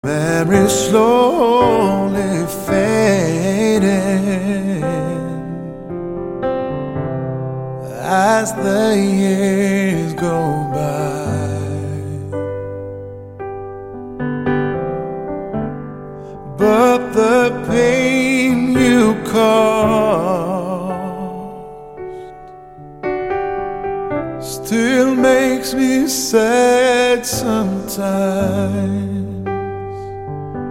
Very slowly fading as the years go by, but the pain you caused still makes me sad sometimes.